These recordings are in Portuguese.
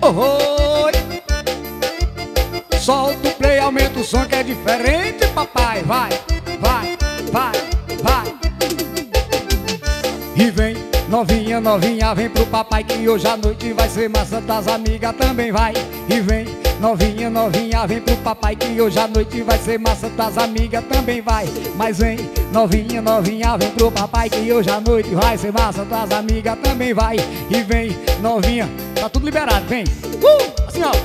Oi. Solta o play, aumenta o som que é diferente, papai. Vai, vai, vai, vai. E vem, novinha, novinha, vem pro papai que hoje à noite vai ser massa, das amigas também vai. E vem, novinha, novinha, vem pro papai que hoje à noite vai ser massa, das amigas também vai. Mas vem, novinha, novinha, vem pro papai que hoje à noite vai ser massa, das amigas também vai. E vem, novinha, tá tudo liberado, vem. Assim ó.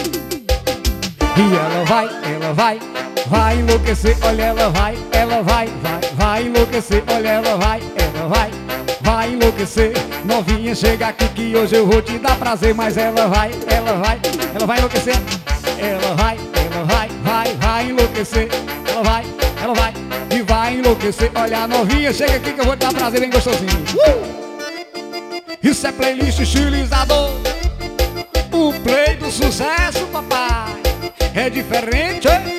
E ela vai enlouquecer, olha ela vai enlouquecer, olha ela vai enlouquecer. Novinha, chega aqui que hoje eu vou te dar prazer. Mas ela vai enlouquecer. Ela vai enlouquecer. Ela vai e vai enlouquecer. Olha, novinha, chega aqui que eu vou te dar prazer bem gostosinho. Isso é playlist estilizador, o play do sucesso, papai. É diferente, hein?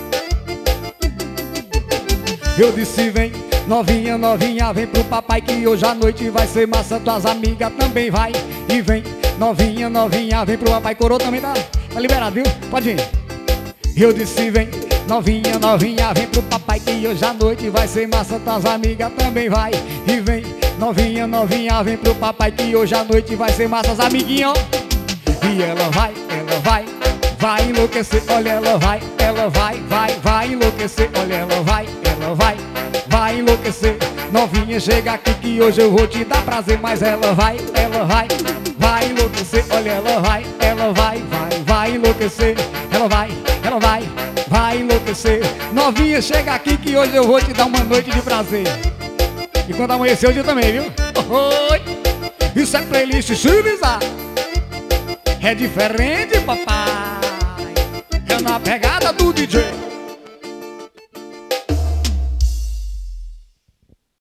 Eu disse vem, novinha, novinha, vem pro papai que hoje à noite vai ser massa, tuas amigas também vai. E vem, novinha, novinha, vem pro papai. Coroa também tá liberado, viu? Pode ir. Eu disse vem, novinha, novinha, vem pro papai que hoje à noite vai ser massa, tuas amigas também vai. E vem, novinha, novinha, vem pro papai que hoje à noite vai ser massa, as amiguinhas. E ela vai enlouquecer, olha ela vai enlouquecer, olha ela vai enlouquecer. Novinha, chega aqui que hoje eu vou te dar prazer. Mas ela vai enlouquecer, olha ela vai enlouquecer. Ela vai enlouquecer. Novinha, chega aqui que hoje eu vou te dar uma noite de prazer. E quando amanhecer o dia também, viu? Oi. Isso é playlist civilizada, é diferente, papai.